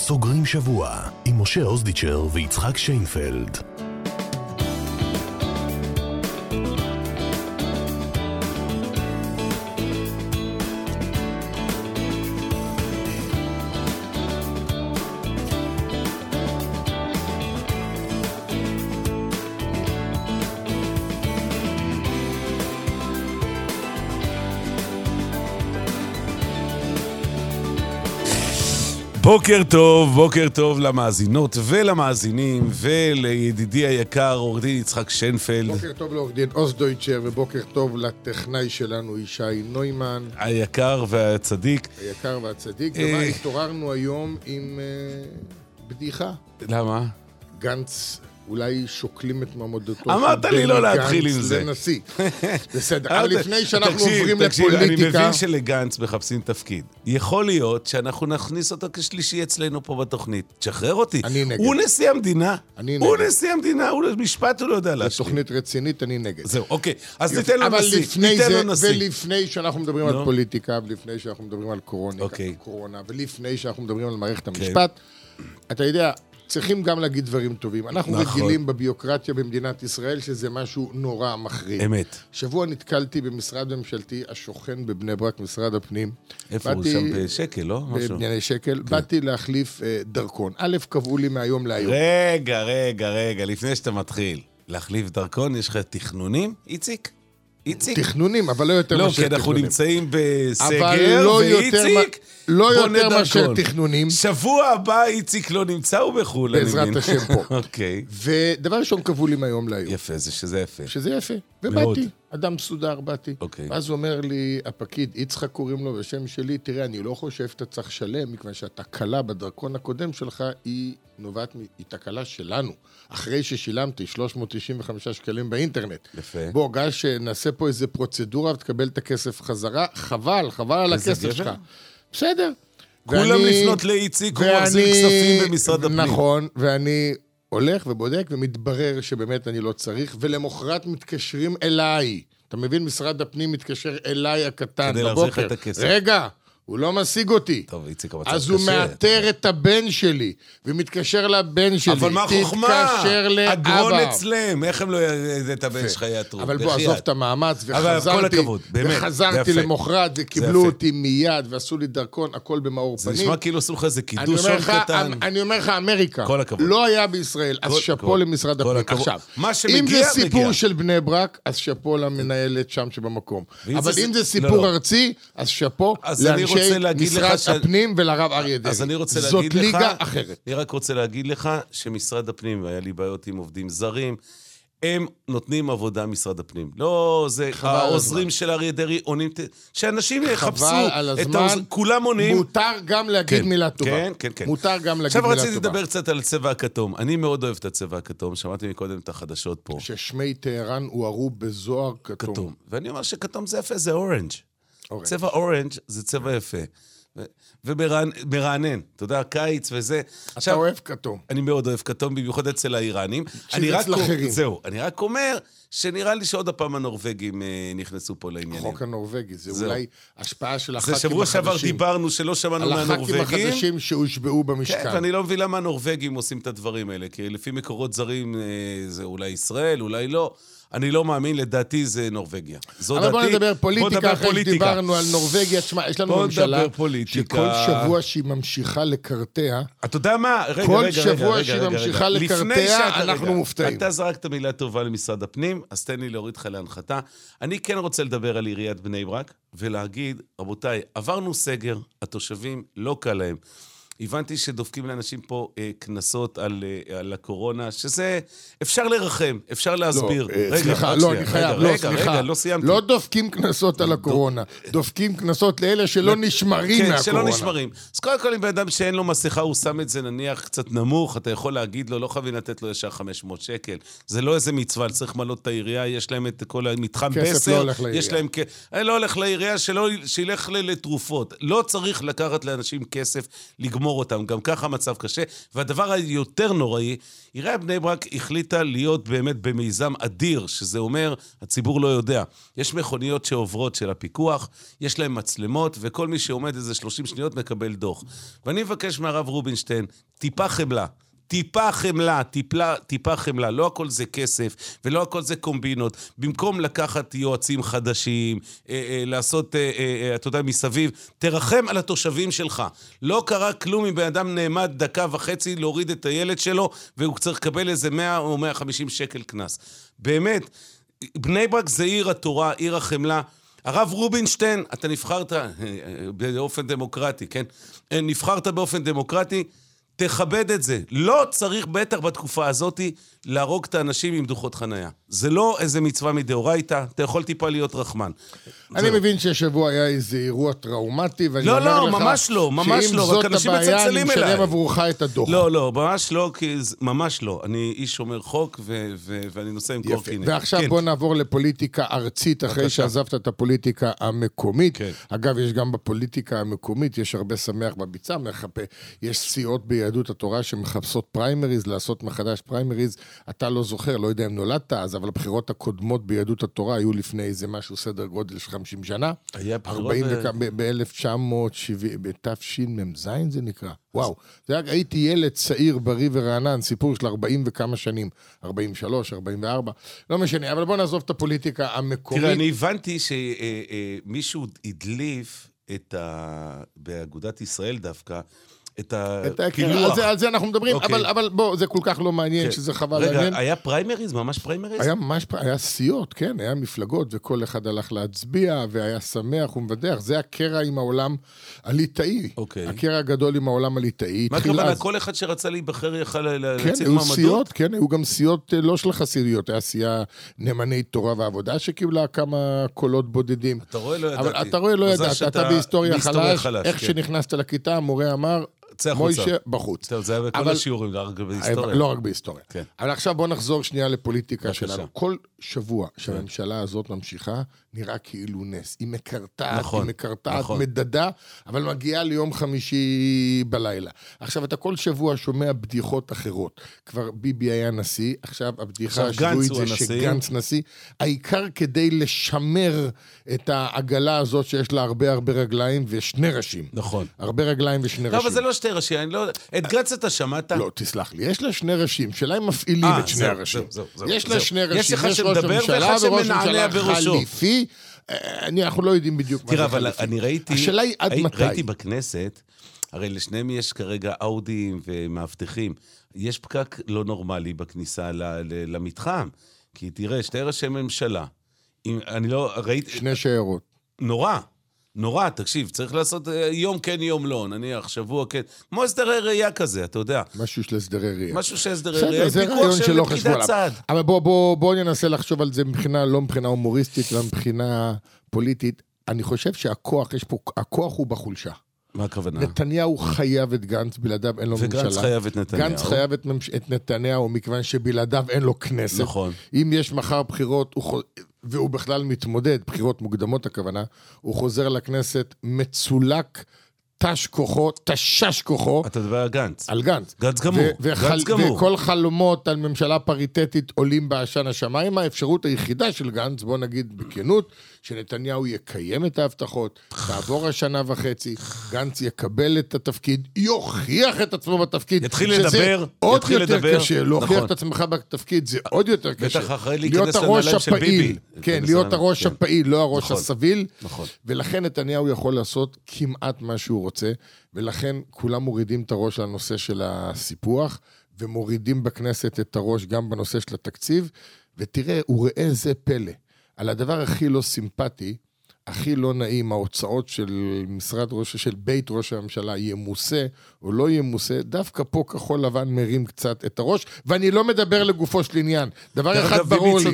סוגרים שבוע עם משה אוזדיצ'ר ויצחק שיינפלד. בוקר טוב למאזינות ולמאזינים ולידידי היקר עורך דין יצחק שיינפלד. בוקר טוב לעורך דין אוזדיצ'ר ובוקר טוב לטכנאי שלנו ישי נוימן. היקר והצדיק. ומה התעוררנו היום עם בדיחה. למה? גנץ אולי שוקלים את מעמדותו. אמרת לי לא להתחיל עם זה. לנשיא. בסדר, אבל לפני שאנחנו עוברים לפוליטיקה. אני מבין שלגנץ מחפשים תפקיד. יכול להיות שאנחנו נכניס אותו כשלישי אצלנו פה בתוכנית. תשחרר אותי. אני נגד. הוא נשיא המדינה. הוא נשיא המדינה, הוא משפט הוא לא יודע להשלים. זו תוכנית רצינית, אני נגד. זהו, אוקיי. אז ניתן לו נשיא. ולפני שאנחנו מדברים על פוליטיקה, ולפני שאנחנו מדברים על קורונה, ולפני שאנחנו מדברים על מערכת המשפט, אתה יודע, צריכים גם להגיד דברים טובים. אנחנו רגילים בביוקרטיה במדינת ישראל שזה משהו נורא מחריד. אמת. שבוע נתקלתי במשרד ממשלתי השוכן בבני ברק, משרד הפנים. איפה הוא שם בשקל, לא? בבנייני שקל. באתי להחליף דרכון. א', קבעו לי מהיום להיום. רגע, לפני שאתה מתחיל. להחליף דרכון, יש לך תכנונים, איציק? תכנונים, אבל לא יותר מאשר תכנונים. לא, כי אנחנו נמצאים בסגר, ואיציק, לא יותר מאשר תכנונים. שבוע הבא איציק לא נמצא, הוא בחול, אני מבין. בעזרת השם פה. אוקיי. ודבר ראשון קבעו לי מהיום להיום. יפה, שזה יפה. שזה יפה. ובאתי, אדם מסודר, באתי. אוקיי. ואז הוא אומר לי, הפקיד, יצחק קוראים לו בשם שלי, תראה, אני לא חושב שאתה צריך שלם, מכיוון שהתקלה בדרכון הקודם שלך היא נובעת, היא תקלה שלנו. אחרי ששילמתי 395 שקלים באינטרנט. יפה. בוא, גל שנעשה פה איזה פרוצדורה ותקבל את הכסף חזרה, חבל על הכסף שלך. בסדר. כולם לפנות לאיציק, הוא מחזיר כספים במשרד הפנים. נכון, ואני הולך ובודק ומתברר שבאמת אני לא צריך, ולמחרת מתקשרים אליי. אתה מבין, משרד הפנים מתקשר אליי הקטן כדי בבוקר. להחזיר לך את הכסף. רגע, הוא לא משיג אותי. טוב, איציק, המצב אז הוא מאתר את הבן שלי, ומתקשר לבן שלי. אבל מה חוכמה? תתקשר לאבא. אגרון אצלם, איך הם לא את הבן שלך יעתרו? אבל בוא, עזוב את המאמץ, וחזרתי למוחרת, וקיבלו אותי מיד, ועשו לי דרכון, הכל במאור פנים. זה נשמע כאילו עשו לך איזה קידוש שון קטן. אני אומר לך, אמריקה, כל הכבוד. לא היה בישראל, אז שפו למשרד הפנים. עכשיו, אם זה סיפור של בני ברק, אז שפו למנהלת שם שבמקום. אבל אם זה סיפור ארצי, אז שפו לאנשי משרד הפנים ולרב אריה דרעי. אז אני רוצה להגיד לך, זאת ליגה אחרת. אני רק רוצה להגיד לך שמשרד הפנים, והיה לי בעיות עם עובדים זרים, הם נותנים עבודה משרד הפנים. לא, זה העוזרים של אריה דרעי עונים, שאנשים יחפשו את העוזרים, כולם עונים. מותר גם להגיד מילה טובה. כן. מותר גם להגיד מילה טובה. עכשיו רציתי לדבר קצת על הצבע הכתום. אני מאוד אוהב את הצבע הכתום, שמעתי מקודם את החדשות פה. ששמי טהרן הוארו בזוהר כתום. ואני אומר שכתום זה יפה, זה אורנג'. צבע אורנג' זה צבע יפה. ומרענן, אתה יודע, קיץ וזה. אתה אוהב כתום. אני מאוד אוהב כתום, במיוחד אצל האיראנים. אני רק אומר שנראה לי שעוד הפעם הנורווגים נכנסו פה לעניינים. החוק הנורווגי, זה אולי השפעה של הח"כים החדשים. זה שבוע שעבר דיברנו שלא שמענו מהנורווגים. על הח"כים החדשים שהושבעו במשכן. כן, ואני לא מבין למה הנורווגים עושים את הדברים האלה, כי לפי מקורות זרים זה אולי ישראל, אולי לא. אני לא מאמין, לדעתי זה נורווגיה. אבל בוא נדבר פוליטיקה, אחרי שדיברנו על נורווגיה, תשמע, יש לנו ממשלה שכל שבוע שהיא ממשיכה לקרטע, אתה יודע מה? כל שבוע שהיא ממשיכה לקרטע, אנחנו מופתעים. אתה זרקת מילה טובה למשרד הפנים, אז תן לי להוריד לך להנחתה. אני כן רוצה לדבר על עיריית בני ברק, ולהגיד, רבותיי, עברנו סגר, התושבים לא קל להם. הבנתי שדופקים לאנשים פה כנסות על הקורונה, שזה אפשר לרחם, אפשר להסביר. סליחה, לא, אני חייב, סליחה. לא סיימתי. לא דופקים כנסות על הקורונה, דופקים כנסות לאלה שלא נשמרים מהקורונה. כן, שלא נשמרים. אז קודם כל, אם באדם שאין לו מסכה, הוא שם את זה נניח קצת נמוך, אתה יכול להגיד לו, לא חייבים לתת לו ישר 500 שקל. זה לא איזה מצווה, צריך מלות את העירייה, יש להם את כל המתחם בסר. כסף לא הולך לעירייה. אני לא הולך לעירייה, שילך לתרופות. לא צריך לקחת לאנשים כסף לגמור לגמור אותם, גם ככה המצב קשה, והדבר היותר נוראי, עיריית בני ברק החליטה להיות באמת במיזם אדיר, שזה אומר, הציבור לא יודע. יש מכוניות שעוברות של הפיקוח, יש להם מצלמות, וכל מי שעומד איזה 30 שניות מקבל דוח. ואני מבקש מהרב רובינשטיין, טיפה חמלה. טיפה חמלה, לא הכל זה כסף, ולא הכל זה קומבינות. במקום לקחת יועצים חדשים, לעשות, אתה יודע, מסביב, תרחם על התושבים שלך. לא קרה כלום אם בן אדם נעמד דקה וחצי להוריד את הילד שלו, והוא צריך לקבל איזה 100 או 150 שקל כנס. באמת, בני ברק זה עיר התורה, עיר החמלה. הרב רובינשטיין, אתה נבחרת באופן דמוקרטי, כן? נבחרת באופן דמוקרטי, תכבד את זה. לא צריך בטח בתקופה הזאת להרוג את האנשים עם דוחות חנייה. זה לא איזה מצווה מדאורייתא, אתה יכול טיפה להיות רחמן. אני מבין שהשבוע היה איזה אירוע טראומטי, ואני אומר לך... לא, ממש לא, שאם זאת הבעיה, אני משלם עבורך את הדוח. לא, ממש לא, כי ממש לא. אני איש שומר חוק, ואני נוסע עם קורקינט. ועכשיו בוא נעבור לפוליטיקה ארצית, אחרי שעזבת את הפוליטיקה המקומית. אגב, יש גם בפוליטיקה המקומית, יש הרבה שמח בביצה, יש סיעות ביהדות התורה שמחפשות פריימריז, לעשות מחדש פריימריז. אתה לא זוכר, לא יודע אם נולדת אז, אבל הבחירות הקודמות ביהדות התורה היו לפני איזה משהו סדר גודל של 50 שנה. היה בחירות ב-1970, בתשמ"ז זה נקרא. וואו, הייתי ילד צעיר, בריא ורענן, סיפור של 40 וכמה שנים, 43, 44, לא משנה, אבל בוא נעזוב את הפוליטיקה המקומית. תראה, אני הבנתי שמישהו הדליף באגודת ישראל דווקא, את הפילוח. על זה אנחנו מדברים, אבל בוא, זה כל כך לא מעניין שזה חבל לעניין. רגע, היה פריימריז? ממש פריימריז? היה סיעות, כן, היה מפלגות, וכל אחד הלך להצביע, והיה שמח ומבדח. זה הקרע עם העולם הליטאי. הקרע הגדול עם העולם הליטאי. מה כמובן, כל אחד שרצה להיבחר יכל להציג מעמדות? כן, היו גם סיעות לא של חסידיות, היה סיעה נאמני תורה ועבודה, שקיבלה כמה קולות בודדים. אתה רואה, לא ידעת. אתה בהיסטוריה חלש. איך שנכנסת לכיתה, המורה אמר, מוישה בחוץ. זה היה בכל השיעורים, לא רק בהיסטוריה. לא רק בהיסטוריה. אבל עכשיו בוא נחזור שנייה לפוליטיקה שלנו. כל שבוע שהממשלה הזאת ממשיכה, נראה כאילו נס. היא מקרטעת, מדדה, אבל מגיעה ליום חמישי בלילה. עכשיו, אתה כל שבוע שומע בדיחות אחרות. כבר ביבי היה נשיא, עכשיו הבדיחה השבועית זה שגנץ נשיא. העיקר כדי לשמר את העגלה הזאת שיש לה הרבה רגליים ושני ראשים. נכון. הרבה רגליים ושני ראשים. לא, אבל זה לא שתי ראשים, אני לא... את גנץ אתה שמעת? לא, תסלח לי. יש לה שני ראשים, שאלה הם מפעילים את שני הראשים. יש לה שני ראשים. יש אחד שמדבר ואחד שמנענע בראשו. חליפי, אנחנו לא יודעים בדיוק מה זה חליפי. תראה, אבל אני ראיתי... השאלה היא עד מתי. ראיתי בכנסת, הרי לשניהם יש כרגע אודים ומאבטחים. יש פקק לא נורמלי בכניסה למתחם. כי תראה, שתי ראשי ממשלה. אני לא... ראיתי... שני שיירות. נורא, תקשיב, צריך לעשות יום כן, יום לא, נניח, שבוע כן, כמו הסדרי ראייה כזה, אתה יודע. משהו של הסדרי ראייה. משהו של הסדרי ראייה, זה רעיון שלא חשבו עליו. אבל בואו ננסה לחשוב על זה לא מבחינה הומוריסטית, אלא מבחינה פוליטית. אני חושב שהכוח, הכוח הוא בחולשה. מה הכוונה? נתניהו חייב את גנץ, בלעדיו אין לו ממשלה. וגנץ חייב את נתניהו. גנץ חייב את נתניהו, מכיוון שבלעדיו אין לו כנסת. נכון. אם יש מחר בחירות, והוא בכלל מתמודד, בחירות מוקדמות הכוונה, הוא חוזר לכנסת מצולק, תשש כוחו. אתה מדבר על גנץ. על גנץ. גנץ גמור. וכל חלומות על ממשלה פריטטית עולים בעשן השמיים. האפשרות היחידה של גנץ, בוא נגיד בכנות, שנתניהו יקיים את ההבטחות, תעבור השנה וחצי, גנץ יקבל את התפקיד, יוכיח את עצמו בתפקיד. יתחיל לדבר. עוד יותר קשה. להוכיח את עצמך בתפקיד זה עוד יותר קשה. בטח אחרי להיכנס לנעליים של ביבי. כן, להיות הראש הפעיל, לא הראש הסביל. ולכן נתניהו יכול לעשות כמעט מה שהוא רוצה, ולכן כולם מורידים את הראש לנושא של הסיפוח, ומורידים בכנסת את הראש גם בנושא של התקציב, ותראה, הוא ראה זה פלא. על הדבר הכי לא סימפטי, הכי לא נעים, ההוצאות של של בית ראש הממשלה ימוסה או לא ימוסה, דווקא פה כחול לבן מרים קצת את הראש, ואני לא מדבר לגופו של עניין. דבר אחד ברור לי,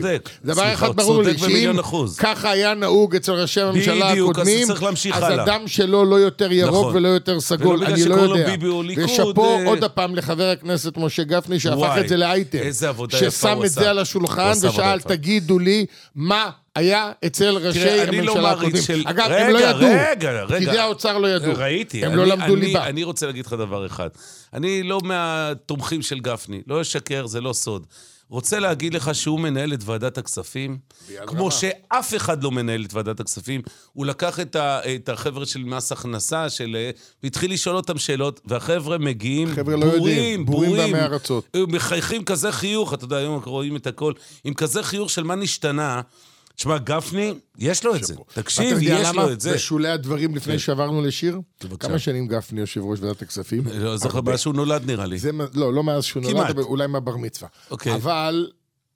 שאם ככה היה נהוג אצל ראשי הממשלה הקודמים, אז הדם שלו לא יותר ירוק ולא יותר סגול, אני לא יודע. ושפה עוד הפעם לחבר הכנסת משה גפני, שהפך את זה לאייטם, ששם את זה על השולחן ושאל, תגידו לי, מה היה אצל ראשי הממשלה הקודמים. אגב, הם לא ידעו. פקידי האוצר לא ידעו. ראיתי. הם לא למדו ליבה. אני רוצה להגיד לך דבר אחד. אני לא מהתומכים של גפני. לא אשקר, זה לא סוד. רוצה להגיד לך שהוא מנהל את ועדת הכספים, כמו שאף אחד לא מנהל את ועדת הכספים. הוא לקח את החבר'ה של מס הכנסה, והתחיל לשאול אותם שאלות, והחבר'ה מגיעים בורים במארצות. מחייכים כזה חיוך, אתה יודע, היום רואים את הכל, עם כזה חיוך של מה נשתנה. תשמע, גפני, יש לו את זה. תקשיב, יש לו את זה. בשולי הדברים לפני שעברנו לשיר, כמה שנים גפני יושב ראש ועדת הכספים? לא זוכר, מאז שהוא נולד נראה לי. לא מאז שהוא נולד, אולי מהבר מצווה. אבל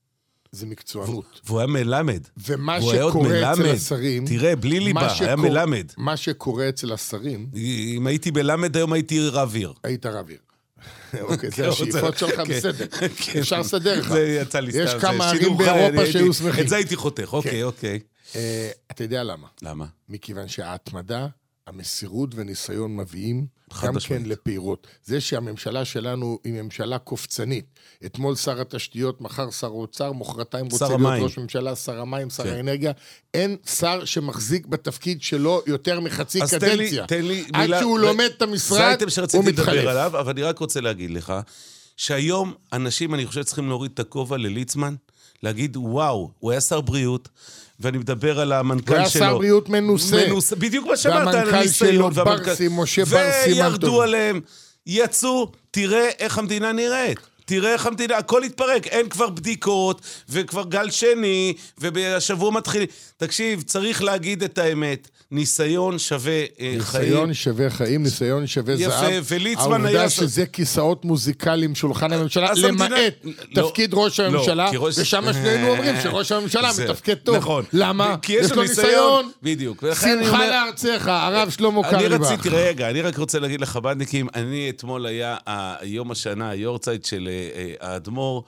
זה מקצוענות. והוא היה מלמד. ומה שקורה אצל השרים... תראה, בלי ליבה, היה מלמד. מה שקורה אצל השרים... אם הייתי מלמד היום הייתי רביר. היית רביר. אוקיי, זה השאיפות שלך בסדר. אפשר לסדר לך. זה יצא לי סתם. יש כמה ערים באירופה שהיו שמחים. את זה הייתי חותך, אוקיי. אתה יודע למה? למה? מכיוון שההתמדה, המסירות וניסיון מביאים גם כן לפירות. זה שהממשלה שלנו היא ממשלה קופצנית. אתמול שר התשתיות, מחר שר האוצר, מוחרתיים רוצה להיות ראש ממשלה, שר המים, שר האנרגיה. אין שר שמחזיק בתפקיד שלו יותר מחצי קדנציה. עד שהוא לומד את המשרד, הוא מתחלף. אבל אני רק רוצה להגיד לך, שהיום אנשים, אני חושב, צריכים להוריד את הכובע לליצמן, להגיד, וואו, הוא היה שר בריאות, ואני מדבר על המנכ"ל שלו. הוא היה שר בריאות מנוסה. בדיוק מה שאמרת על הניסיון. והמנכ"ל שלו, משה בר סימן טוב. וירדו עליהם, יצאו, תראה איך המדינה נראית. תראה איך המדינה, הכל התפרק, אין כבר בדיקות, וכבר גל שני, ובשבוע מתחיל. תקשיב, צריך להגיד את האמת. ניסיון שווה חיים. ניסיון שווה חיים, ניסיון שווה זהב. יפה, וליצמן היה... העובדה שזה כיסאות מוזיקליים שולחן הממשלה, למעט תפקיד ראש הממשלה, ושם שנינו אומרים שראש הממשלה מתפקד טוב. נכון. למה? יש לו ניסיון. בדיוק. שמחה לארצך, הרב שלמה קרליבך. אני רק רוצה להגיד לחב"דניקים, אני אתמול היה יום השנה, היורצייט של האדמו"ר,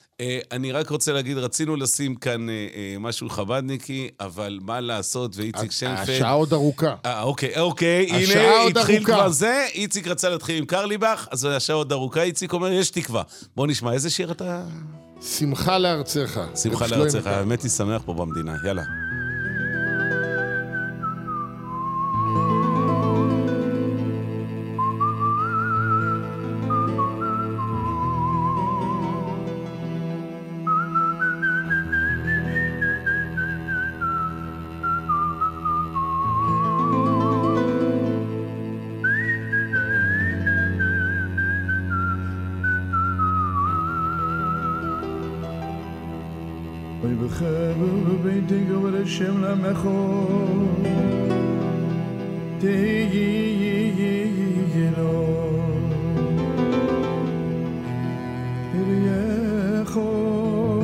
אני רק רוצה להגיד, רצינו לשים כאן משהו חב"דניקי, אבל מה לעשות, ואיציק שיינפלד... השעה עוד ארוכה. אוקיי, הנה, התחיל כבר זה, איציק רצה להתחיל עם קרליבך, אז השעה עוד ארוכה, איציק אומר, יש תקווה. בוא נשמע, איזה שיר אתה... שמחה לארצך. שמחה לארצך, האמת היא שמח פה במדינה, יאללה. שם למחו תהי לו יחו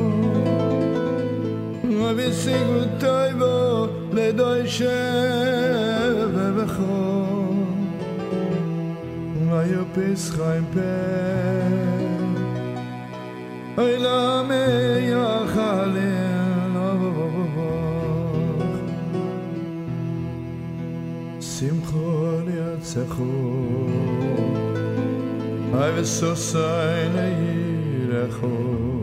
וביסיגו טייבו לדוי שבבחו ויופס חיים פה אי לא מייחלים Simchon yatzechu Ay v'sosay le'irechu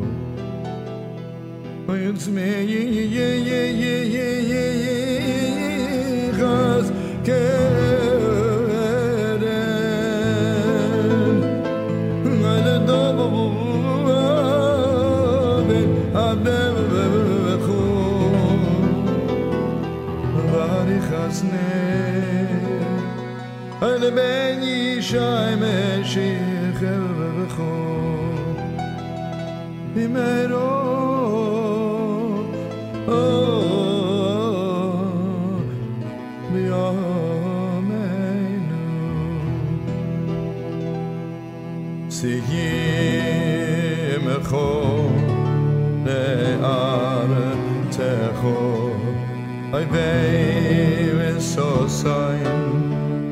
V'yitzmeichaz keren Ay le'dobo ben abem v'chu V'arichaz אלה בן ישי משיח ובכו במארו ביומנו סיימכו לארצכו אי בי וסוסיים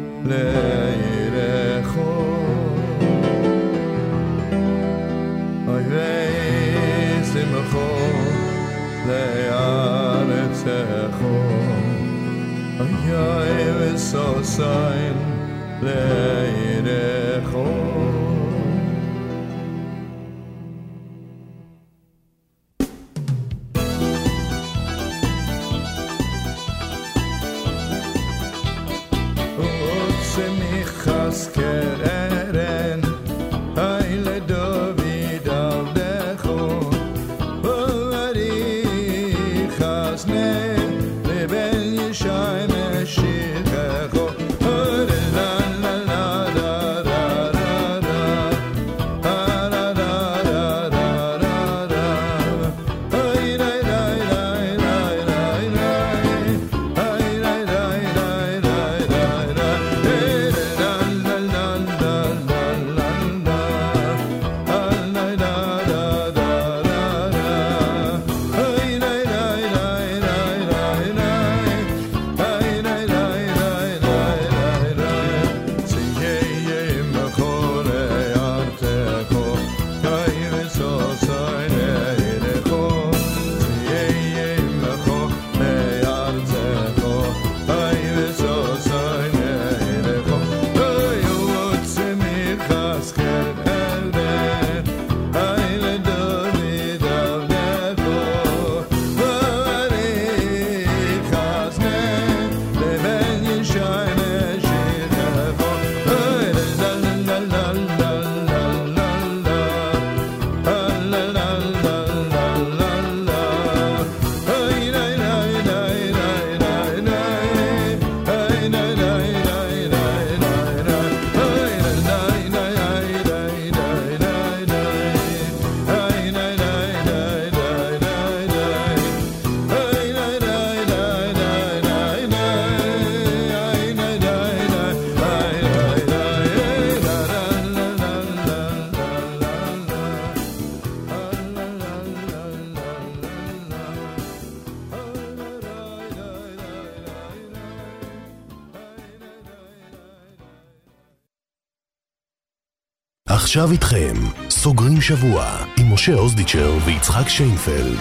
leirecho ay veisimcho learetzecho ay vesosain leirecho עכשיו איתכם, סוגרים שבוע עם משה אוזדיצ'ר ויצחק שיינפלד.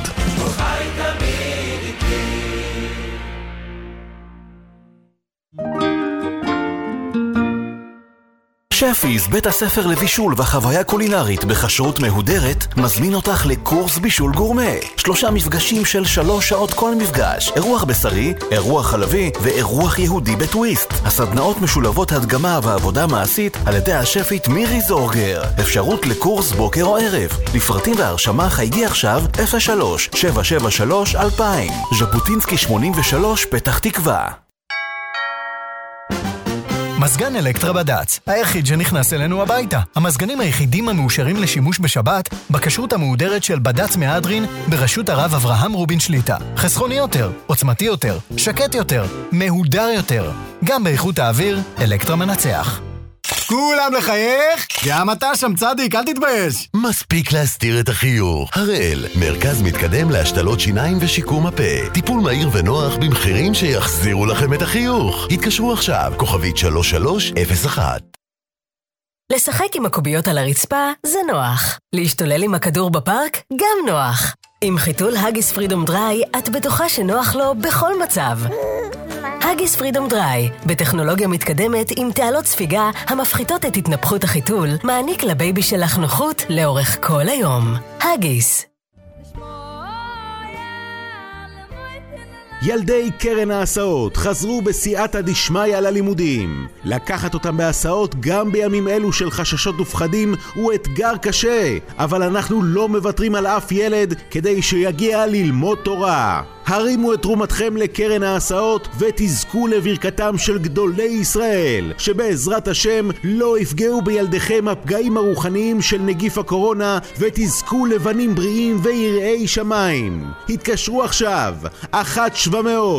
שפיס, בית הספר לבישול וחוויה קולינרית בכשרות מהודרת, מזמין אותך לקורס בישול גורמה. 3 מפגשים של 3 שעות כל מפגש. אירוח בשרי, אירוח חלבי ואירוח יהודי בטוויסט. הסדנאות משולבות הדגמה ועבודה מעשית על ידי השפית מירי זורגר. אפשרות לקורס בוקר או ערב. לפרטים והרשמה חייגי עכשיו 03-773-2000. ז'בוטינסקי 83 פתח תקווה. מזגן אלקטרה בד"ץ, היחיד שנכנס אלינו הביתה. המזגנים היחידים המאושרים לשימוש בשבת, בכשרות המהודרת של בד"ץ מהדרין, בראשות הרב אברהם רובין שליטה. חסכוני יותר, עוצמתי יותר, שקט יותר, מהודר יותר. גם באיכות האוויר, אלקטרה מנצח. כולם לחייך? גם אתה שם צדיק, אל תתבייש. מספיק להסתיר את החיוך. הראל, מרכז מתקדם להשתלות שיניים ושיקום הפה. טיפול מהיר ונוח במחירים שיחזירו לכם את החיוך. התקשרו עכשיו, כוכבית 3301. לשחק עם הקוביות על הרצפה זה נוח. להשתולל עם הכדור בפארק גם נוח. עם חיתול הגיס פרידום דריי את בטוחה שנוח לו בכל מצב. הגיס פרידום דריי, בטכנולוגיה מתקדמת עם תעלות ספיגה המפחיתות את התנפחות החיתול, מעניק לבייבי שלך נוחות לאורך כל היום. הגיס. ילדי קרן ההסעות חזרו בסייעתא דשמיא ללימודים. לקחת אותם בהסעות גם בימים אלו של חששות ופחדים הוא אתגר קשה, אבל אנחנו לא מוותרים על אף ילד כדי שיגיע ללמוד תורה. הרימו את תרומתכם לקרן ההסעות ותזכו לברכתם של גדולי ישראל, שבעזרת השם לא יפגעו בילדיכם הפגעים הרוחניים של נגיף הקורונה ותזכו לבנים בריאים ויראי שמיים. התקשרו עכשיו 1-700-50-66-22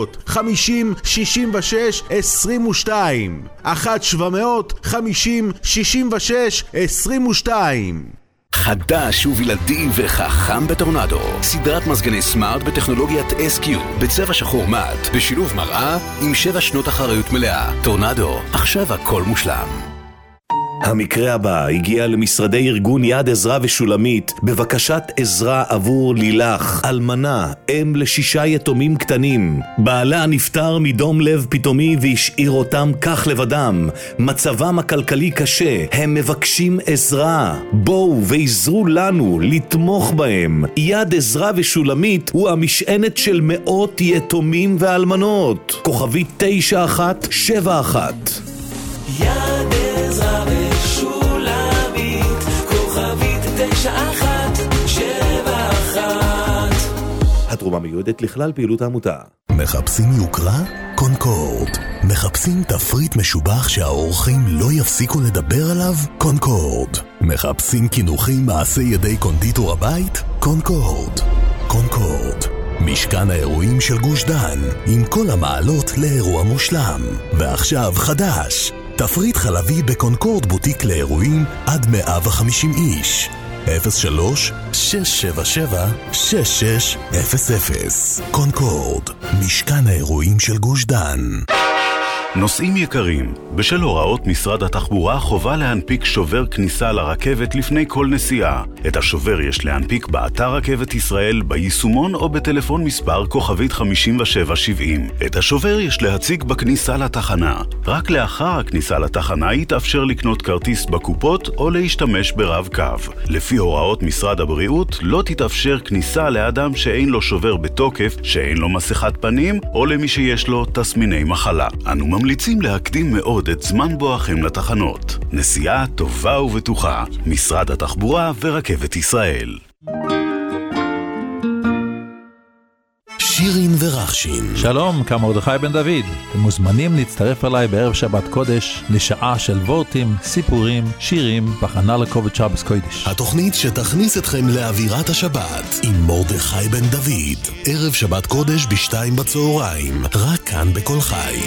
1-700-50-66-22. חדש ובלעדי וחכם בטורנדו, סדרת מזגני סמארט בטכנולוגיית SQ בצבע שחור מאט, בשילוב מראה עם 7 שנות אחריות מלאה. טורנדו, עכשיו הכל מושלם. המקרה הבא הגיע למשרדי ארגון יד עזרה ושולמית בבקשת עזרה עבור לילך, אלמנה, אם ל6 יתומים קטנים. בעלה נפטר מדום לב פתאומי והשאיר אותם כך לבדם. מצבם הכלכלי קשה, הם מבקשים עזרה. בואו ועזרו לנו לתמוך בהם. יד עזרה ושולמית הוא המשענת של מאות יתומים ואלמנות. כוכבי 9171. יד עזרה ושולמית התרומה מיועדת לכלל פעילות העמותה. מחפשים יוקרה? קונקורד. מחפשים תפריט משובח שהאורחים לא יפסיקו לדבר עליו? קונקורד. מחפשים כינוחים מעשי ידי קונדיטור הבית? קונקורד. קונקורד. משכן האירועים של גוש דן, עם כל המעלות לאירוע מושלם. ועכשיו חדש, תפריט חלבי בקונקורד בוטיק לאירועים עד 150 איש. 03-677-6600. קונקורד, משכן האירועים של גוש דן. נוסעים יקרים, בשל הוראות משרד התחבורה חובה להנפיק שובר כניסה לרכבת לפני כל נסיעה. את השובר יש להנפיק באתר רכבת ישראל, ביישומון או בטלפון מספר כוכבית 5770. את השובר יש להציג בכניסה לתחנה. רק לאחר הכניסה לתחנה יתאפשר לקנות כרטיס בקופות או להשתמש ברב קו. לפי הוראות משרד הבריאות לא תתאפשר כניסה לאדם שאין לו שובר בתוקף, שאין לו מסכת פנים או למי שיש לו תסמיני מחלה. אנו ממליצים להקדים מאוד את זמן בואכם לתחנות. נסיעה טובה ובטוחה, משרד התחבורה ורכבת ישראל. שירין ורחשין. שלום, כאן מרדכי בן דוד. אתם מוזמנים להצטרף אליי בערב שבת קודש לשעה של וורטים, סיפורים, שירים, בחנה לכובד שבס קודש. התוכנית שתכניס אתכם לאווירת השבת עם מרדכי בן דוד. ערב שבת קודש ב14:00, רק כאן בכל חי.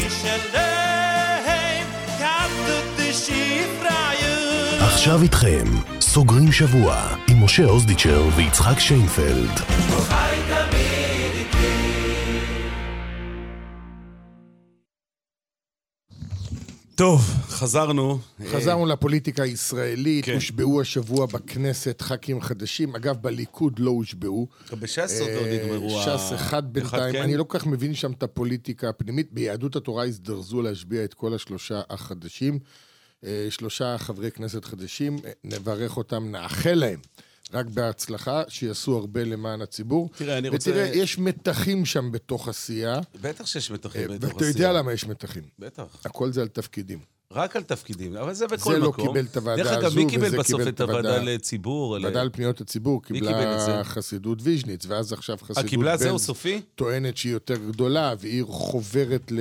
עכשיו איתכם, סוגרים שבוע עם משה אוזדיצ'ר ויצחק שיינפלד. טוב, חזרנו לפוליטיקה הישראלית, הושבעו השבוע בכנסת ח"כים חדשים, אגב בליכוד לא הושבעו. בש"ס עוד נגמרו. ש"ס אחד בינתיים, אני לא כל כך מבין שם את הפוליטיקה הפנימית, ביהדות התורה הזדרזו להשביע את כל 3 החדשים, 3 חברי כנסת חדשים, נברך אותם, נאחל להם. רק בהצלחה, שיעשו הרבה למען הציבור. ותראה, יש מתחים שם בתוך עשייה. בטח שיש מתחים בתוך עשייה. ואתה יודע למה יש מתחים. בטח. הכל זה על תפקידים. רק על תפקידים, אבל זה בכל זה מקום. לא קיבל את הוועדה הזו, דרך אגב, מי קיבל בסוף את הוועדה לציבור? הוועדה על פניות הציבור קיבלה חסידות ויז'ניץ, ואז עכשיו חסידות בלז טוענת שהיא יותר גדולה, והיא חוברת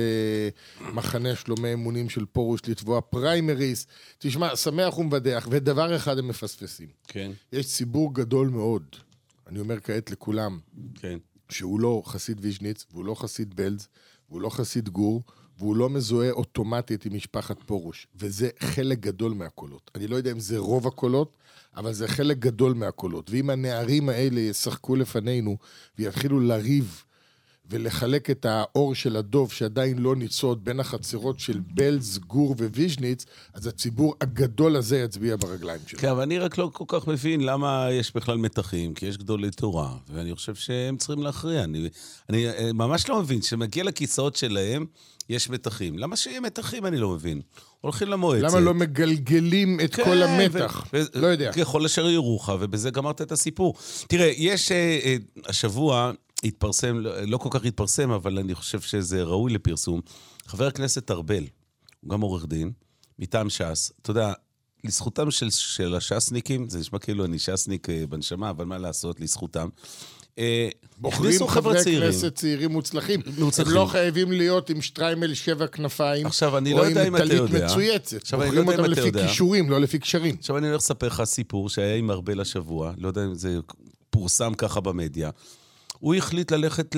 למחנה שלומי אמונים של פורוש לתבוע פריימריס. תשמע, שמח ומבדח, ודבר אחד הם מפספסים. כן. יש ציבור גדול מאוד, אני אומר כעת לכולם, שהוא לא חסיד ויז'ניץ, והוא לא חסיד בלז, והוא לא חסיד גור, והוא לא מזוהה אוטומטית עם משפחת פורוש, וזה חלק גדול מהקולות. אני לא יודע אם זה רוב הקולות, אבל זה חלק גדול מהקולות. ואם הנערים האלה ישחקו לפנינו, ויתחילו לריב, ולחלק את האור של הדוב, שעדיין לא ניצוד בין החצרות של בלז, גור וויז'ניץ, אז הציבור הגדול הזה יצביע ברגליים שלו. כן, אבל אני רק לא כל כך מבין למה יש בכלל מתחים, כי יש גדולי תורה, ואני חושב שהם צריכים להכריע. אני ממש לא מבין, שמגיע לכיסאות שלהם, יש מתחים. למה שיהיה מתחים? אני לא מבין. הולכים למועצת. למה לא מגלגלים את כל המתח? לא יודע. ככל אשר ירוך, ובזה גמרת את הסיפור. תראה, יש השבוע התפרסם, לא כל כך התפרסם, אבל אני חושב שזה ראוי לפרסום. חבר הכנסת ארבל, הוא גם עורך דין, מטעם ש"ס. אתה יודע, לזכותם של הש"סניקים, זה נשמע כאילו אני ש"סניק בנשמה, אבל מה לעשות, לזכותם. בוחרים חברי כנסת צעירים מוצלחים. הם לא חייבים להיות עם שטריימל 7 כנפיים, או עם טלית מצויצת. בוחרים אותם לפי כישורים, לא לפי קשרים. עכשיו אני הולך לספר לך סיפור שהיה עם ארבל השבוע, לא יודע אם זה פורסם ככה במדיה. הוא החליט ללכת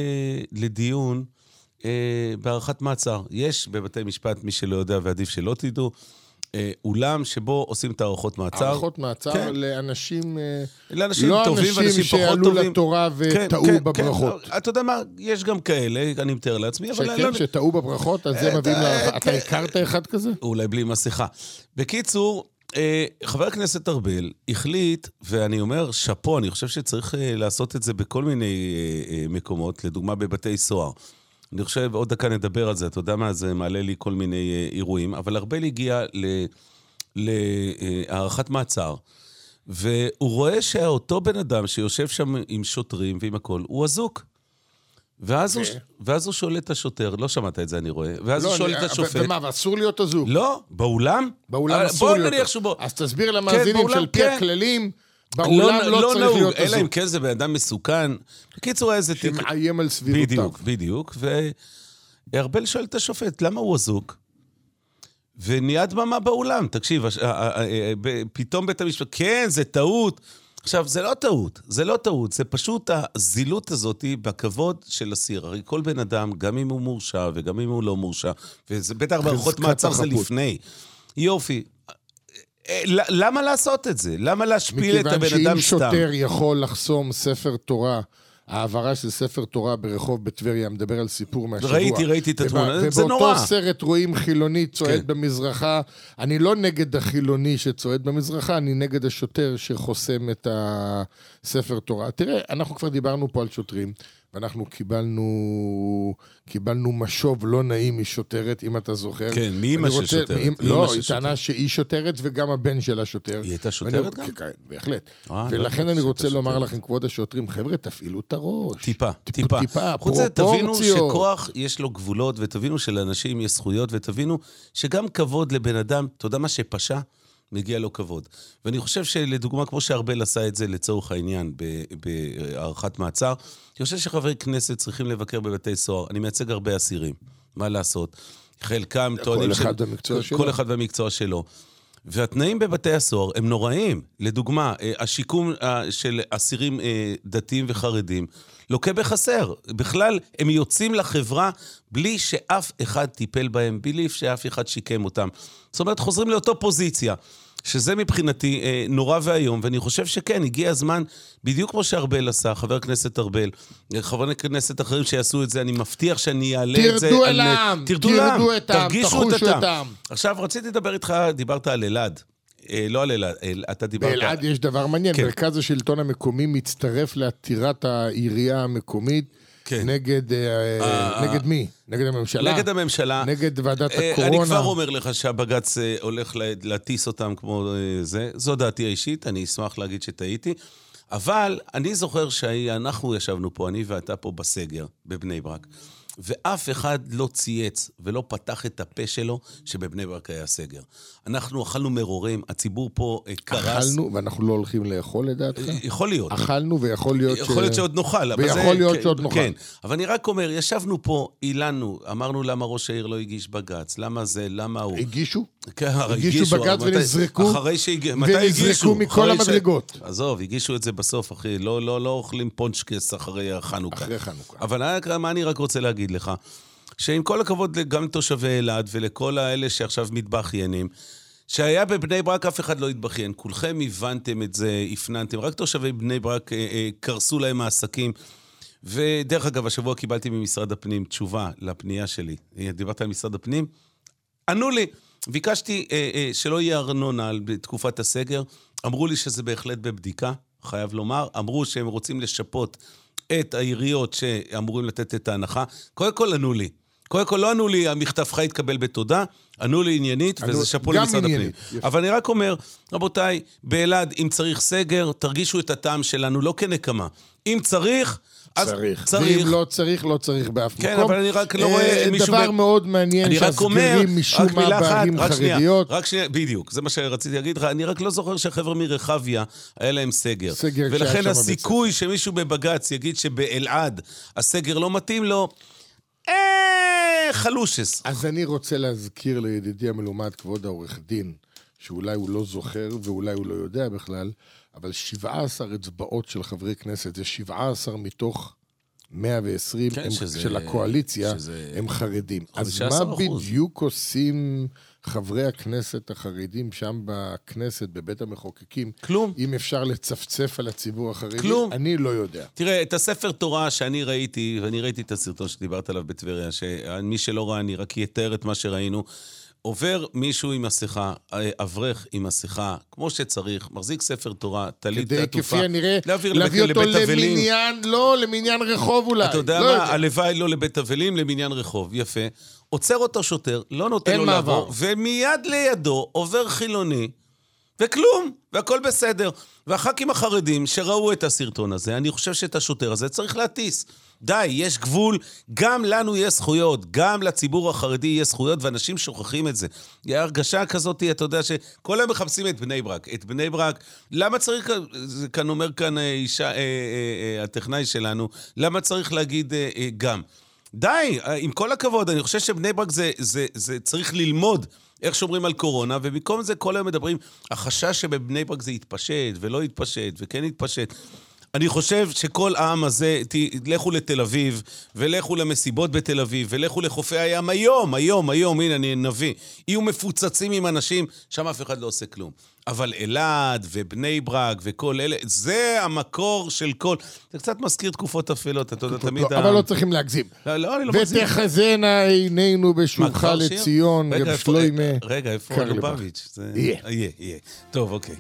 לדיון בערכת מעצר. יש בבתי משפט, מי שלא יודע ועדיף שלא תדעו, אולם שבו עושים את הערכות מעצר. הערכות מעצר לאנשים לא טובים ואנשים פחות טובים. שעלו לתורה וטעו בברכות. אתה יודע מה, יש גם כאלה, אני מתאר לעצמי. שטעו בברכות, אז זה מביא להערכה. אתה הכרת אחד כזה? אולי בלי מסכה. בקיצור, חבר הכנסת ארבל החליט, ואני אומר, שפו, אני חושב שצריך לעשות את זה בכל מיני מקומות, לדוגמה בבתי סוהר. אני חושב, עוד דקה נדבר על זה, אתה יודע מה, זה מעלה לי כל מיני אירועים, אבל ארבל הגיע להערכת מעצר, והוא רואה שאותו בן אדם שיושב שם עם שוטרים ועם הכל, הוא אזוק. ואז הוא שואל את השוטר, לא שמעת את זה אני רואה, ואז הוא שואל את השופט. ומה, ואסור להיות אזוק? לא, באולם? באולם אסור להיות. אז תסביר למאזינים של פי הכללים, בעולם לא צריך להיות אלא אם כן זה באדם מסוכן. בקיצור, איזה תיק... שמאיים על סביבותיו. בדיוק. והרבל שואל את השופט, למה הוא אזוק? ונהיה דממה באולם. תקשיב, פתאום בית המשפט, כן, זה טעות. עכשיו, זה לא טעות, זה פשוט הזילות הזאת בכבוד של אסיר. הרי כל בן אדם, גם אם הוא מורשע וגם אם הוא לא מורשע, וזה בטח בערכות מעצר זה לפני. יופי. למה לעשות את זה? למה להשפיל את הבן אדם סתם? מכיוון שאם שוטר יכול לחסום ספר תורה, העברה של ספר תורה ברחוב בטבריה, מדבר על סיפור מהשבוע. ראיתי את התמונה, זה נורא. ובאותו סרט רואים חילוני צועד במזרחה, אני לא נגד החילוני שצועד במזרחה, אני נגד השוטר שחוסם את הספר תורה. תראה, אנחנו כבר דיברנו פה על שוטרים, ואנחנו קיבלנו משוב לא נעים משוטרת, אם אתה זוכר. כן, מי אמא של שוטרת? לא, היא טענה שהיא שוטרת וגם הבן שלה שוטר. היא הייתה שוטרת גם? כן, בהחלט. ולכן אני רוצה לומר לכם, כבוד השוטרים, חבר'ה, תפעילו את הראש. טיפה. חוץ זה, תבינו שכוח יש לו גבולות, ותבינו שלאנשים יש זכויות, ותבינו שגם כבוד לבן אדם, אתה יודע מה שפשע? מגיע לו כבוד. ואני חושב שלדוגמה, כמו שהרבל עשה את זה לצורך העניין בהארכת מעצר, אני חושב שחברי כנסת צריכים לבקר בבתי סוהר. אני מייצג הרבה אסירים. מה לעשות? חלקם טוענים כל אחד במקצוע שלו. והתנאים בבתי הסוהר הם נוראים. לדוגמה, השיקום של אסירים דתיים וחרדים לוקה בחסר. בכלל, הם יוצאים לחברה בלי שאף אחד טיפל בהם, בלי שאף אחד שיקם אותם. זאת אומרת, חוזרים לאותו פוזיציה, שזה מבחינתי נורא והיום, ואני חושב שכן, הגיע הזמן, בדיוק כמו שהרבל עשה, חבר הכנסת הרבל, חברי כנסת אחרים שיעשו את זה, אני מבטיח שאני אעלה את זה. תרדו אל העם, תרגישו את העם. עכשיו, רציתי לדבר איתך, דיברת על אלעד. לא על אלעד, אתה דיברת... באלעד יש דבר מעניין, מרכז השלטון המקומי מצטרף לעתירת העירייה המקומית, נגד מי? נגד הממשלה? נגד הממשלה. נגד ועדת הקורונה. אני כבר אומר לך שהבג"ץ הולך להטיס אותם כמו זה. זו דעתי האישית, אני אשמח להגיד שטעיתי. אבל אני זוכר שאנחנו ישבנו פה, אני ואתה פה בסגר, בבני ברק. ואף אחד לא צייץ ולא פתח את הפה שלו שבבני ברק היה סגר. אנחנו אכלנו מרורים, הציבור פה קרס. אכלנו ואנחנו לא הולכים לאכול לדעתך? יכול להיות. אכלנו ויכול להיות יכול להיות שעוד נוכל. ויכול להיות שעוד נוכל. כן, אבל אני רק אומר, ישבנו פה, אילנו, אמרנו למה ראש העיר לא הגיש בגץ, למה זה, למה הוא... הגישו? כן, הגישו בגץ ונזרקו? מתי הגישו? מכל המדרגות. עזוב, הגישו את זה בסוף, אחי. לא אוכלים פונצ'קס אחרי החנוכה. אחרי חנוכה. אבל מה אני רק רוצה להגיד לך? שעם כל הכבוד גם תושבי אלעד ולכל האלה שעכשיו מתבחיינים, שהיה בבני ברק אף אחד לא התבחיין. כולכם הבנתם את זה, הפננתם. רק תושבי בני ברק קרסו להם העסקים. ודרך אגב, השבוע קיבלתי ממשרד הפנים תשובה לפנייה שלי. דיברת על משרד הפנים? ענו לי. ביקשתי שלא יהיה ארנונה בתקופת הסגר. אמרו לי שזה בהחלט בבדיקה, חייב לומר. אמרו שהם רוצים לשפות את העיריות שאמורים לתת את ההנחה. קודם כל ענו לי. קודם כל לא ענו לי, המכתבך התקבל בתודה, ענו לי עניינית, וזה שפו למשרד הפנים. אבל אני רק אומר, רבותיי, באלעד, אם צריך סגר, תרגישו את הטעם שלנו, לא כנקמה. אם צריך, אז צריך. ואם לא צריך, לא צריך באף מקום. כן, אבל אני רק לא רואה מישהו... דבר מאוד מעניין שהסגרים משום מה בערים חרדיות. רק שנייה, בדיוק, זה מה שרציתי להגיד לך, אני רק לא זוכר שהחבר'ה מרחביה היה להם סגר. ולכן הסיכוי שמישהו בבג"ץ יגיד שבאלעד הסגר לא מתאים לו, חלושס. אז אני רוצה להזכיר לידידי המלומד כבוד העורך דין, שאולי הוא לא זוכר ואולי הוא לא יודע בכלל, אבל 17 אצבעות של חברי כנסת, זה 17 מתוך 120 של הקואליציה, הם חרדים. אז מה בדיוק עושים חברי הכנסת החרדים שם בכנסת, בבית המחוקקים? כלום. אם אפשר לצפצף על הציבור החרדי? כלום. אני לא יודע. תראה, את הספר תורה שאני ראיתי, ואני ראיתי את הסרטון שדיברת עליו בטבריה, שמי שלא ראה, אני רק יתאר את מה שראינו, עובר מישהו עם מסכה, אברך עם מסכה, כמו שצריך, מחזיק ספר תורה, תלית עטופה, להביא אותו למניין, לא, למניין רחוב אולי. אתה יודע מה? הלוואי לא לבית אבלים, למניין רחוב, יפה. עוצר אותו שוטר, לא נותן לו לעבור, ומיד לידו עובר חילוני, וכלום, והכל בסדר. והח"כים החרדים שראו את הסרטון הזה, אני חושב שאת השוטר הזה צריך להטיס. די, יש גבול, גם לנו יש זכויות, גם לציבור החרדי יש זכויות, ואנשים שוכחים את זה. הרגשה כזאת, אתה יודע שכל הם מחפשים את בני ברק. את בני ברק, למה צריך, כאן אומר כאן אישה, הטכנאי שלנו, למה צריך להגיד גם? די, עם כל הכבוד, אני חושב שבני ברק זה צריך ללמוד איך שומרים על קורונה, ובמקום זה כל היום מדברים, החשש שבבני ברק זה יתפשט ולא יתפשט וכן יתפשט. אני חושב שכל העם הזה, לכו לתל אביב, ולכו למסיבות בתל אביב, ולכו לחופי הים היום, הנה אני נביא, יהיו מפוצצים עם אנשים, שם אף אחד לא עושה כלום. אבל אלעד ובני ברק וכל אלה, זה המקור של כל... זה קצת מזכיר תקופות אפלות, אתה יודע, תמיד... אבל לא צריכים להגזים. לא, אני לא מגזים. ותחזינה עינינו בשובך לציון, רגע, איפה לובביץ'? יהיה. טוב, אוקיי.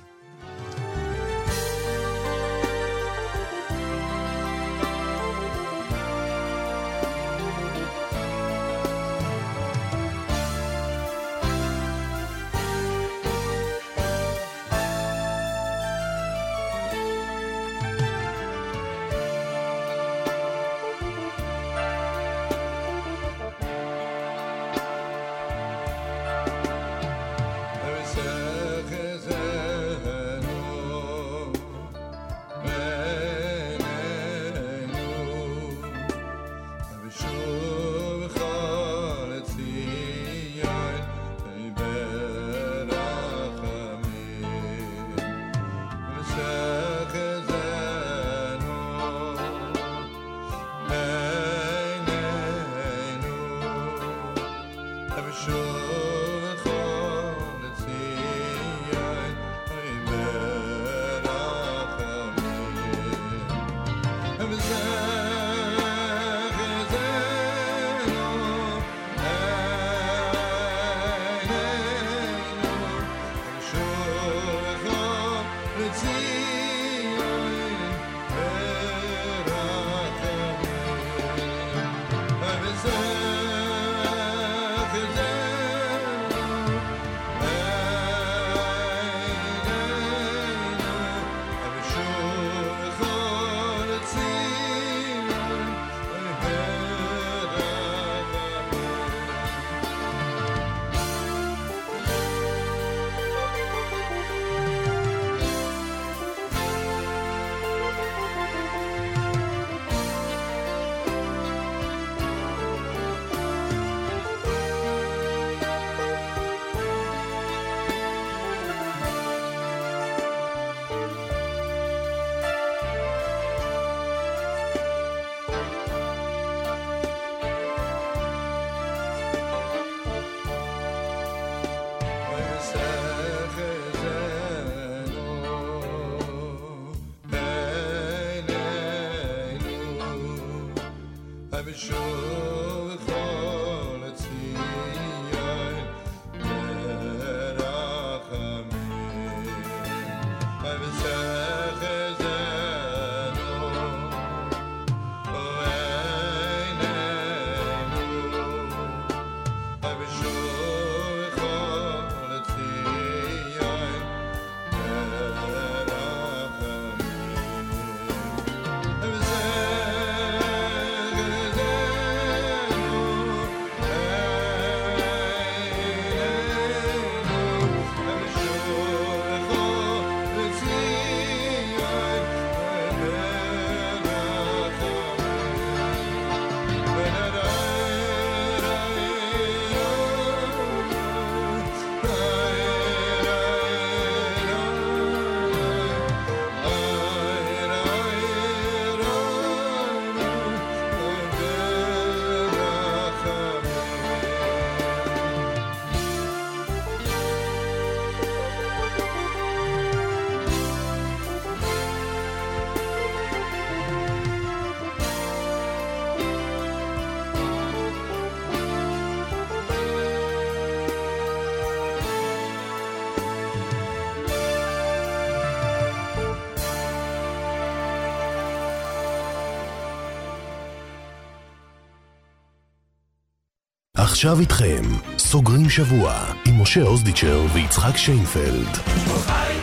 עכשיו איתכם, סוגרים שבוע עם משה אוזדיצ'ר ויצחק שיינפלד.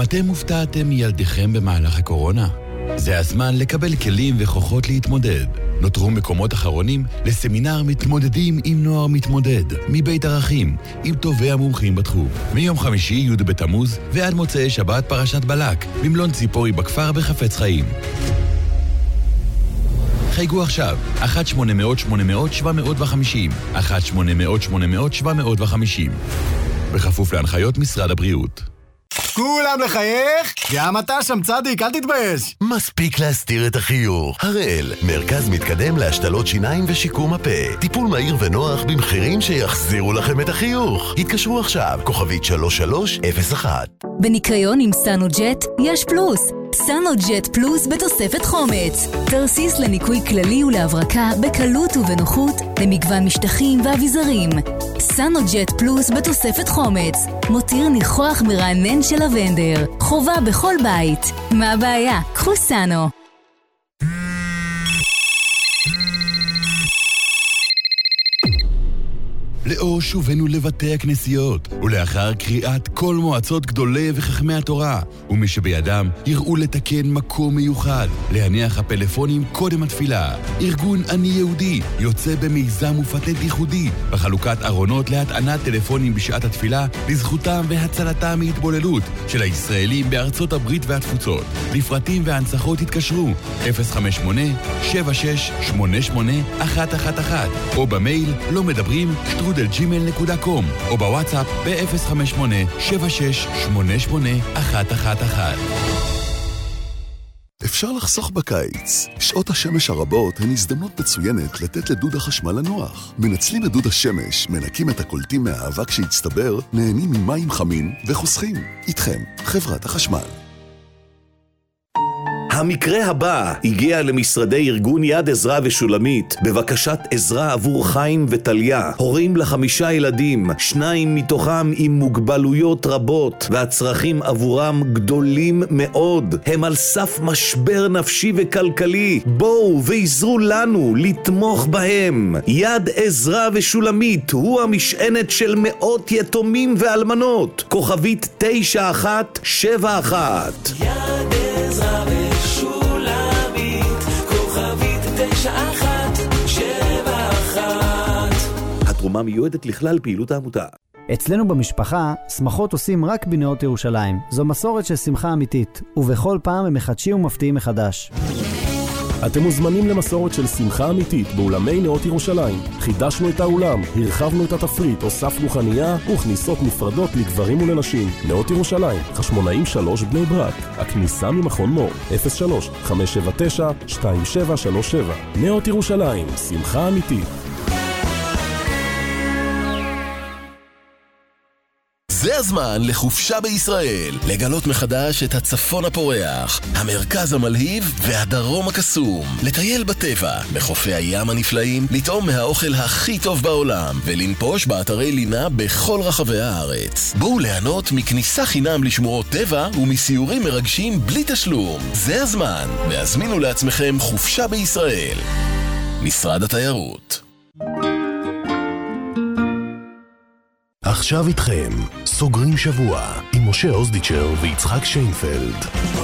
אתם הופתעתם מילדיכם במהלך הקורונה? זה הזמן לקבל כלים וכוחות להתמודד. נותרו מקומות אחרונים לסמינר מתמודדים עם נוער מתמודד, מבית ערכים, עם טובי המומחים בתחום. מיום חמישי י' בתמוז ועד מוצאי שבת פרשת בלק, במלון ציפורי בכפר בחפץ חיים. חייגו עכשיו, 1-800-800-750, 1-800-800-750. בכפוף להנחיות משרד הבריאות. כולם לחייך? גם אתה שם צדיק, אל תתבייש. מספיק להסתיר את החיוך. הראל, מרכז מתקדם להשתלות שיניים ושיקום הפה. טיפול מהיר ונוח במחירים שיחזירו לכם את החיוך. התקשרו עכשיו, כוכבית 3301. בניקיון עם סנוג'ט יש פלוס. סנוג'ט פלוס בתוספת חומץ. תרסיס לניקוי כללי ולהברקה בקלות ובנוחות למגוון משטחים ואביזרים. סנוג'ט פלוס בתוספת חומץ. מותיר ניחוח מרענן של לבנדר. חובה בכל בית. מה הבעיה? קחו סנו. לאור שובנו לבתי הכנסיות, ולאחר קריאת כל מועצות גדולי וחכמי התורה, ומי שבידם יראו לתקן מקום מיוחד, להניח הפלאפונים קודם התפילה. ארגון אני יהודי יוצא במיזם ופטנט ייחודי, בחלוקת ארונות להטענת טלפונים בשעת התפילה, לזכותם והצלתם מהתבוללות של הישראלים בארצות הברית והתפוצות. לפרטים והנצחות התקשרו 058-7688-111, או במייל לא מדברים gmail.com, או בוואטסאפ ב-058-7688-111. אפשר לחסוך בקיץ. שעות השמש הרבות הן הזדמנות מצוינת לתת לדוד החשמל לנוח. מנצלים את דוד השמש, מנקים את הקולטים מהאבק שהצטבר, נהנים ממים חמים וחוסכים. איתכם, חברת החשמל. המקרה הבא הגיע למשרדי ארגון יד עזרא ושולמית בבקשת עזרה עבור חיים וטליה, הורים ל5 ילדים, 2 מתוכם עם מוגבלויות רבות, והצרכים עבורם גדולים מאוד. הם על סף משבר נפשי וכלכלי. בואו ועזרו לנו לתמוך בהם. יד עזרא ושולמית הוא המשענת של מאות יתומים ואלמנות. כוכבית 9171. יד עזרא כוכבית 9171. התרומה מיועדת לכלל פעילות העמותה. אצלנו במשפחה, שמחות עושים רק בנאות ירושלים. זו מסורת של שמחה אמיתית, ובכל פעם הם מחדשים ומפתיעים מחדש. אתם מוזמנים למסורת של שמחה אמיתית באולמי נאות ירושלים. חידשנו את האולם, הרחבנו את התפריט, הוספנו חנייה וכניסות נפרדות לגברים ולנשים. נאות ירושלים, חשמונאים 3 בני ברק. הכניסה ממכון מור, 03-579-2737. נאות ירושלים, שמחה אמיתית. זה הזמן לחופשה בישראל, לגלות מחדש את הצפון הפורח, המרכז המלהיב והדרום הקסום, לטייל בטבע, בחופי הים הנפלאים, לטעום מהאוכל הכי טוב בעולם, ולנפוש באתרי לינה בכל רחבי הארץ. בואו ליהנות מכניסה חינם לשמורות טבע ומסיורים מרגשים בלי תשלום. זה הזמן, והזמינו לעצמכם חופשה בישראל. משרד התיירות. עכשיו איתכם, סוגרים שבוע עם משה אוזדיצ'ר ויצחק שיינפלד.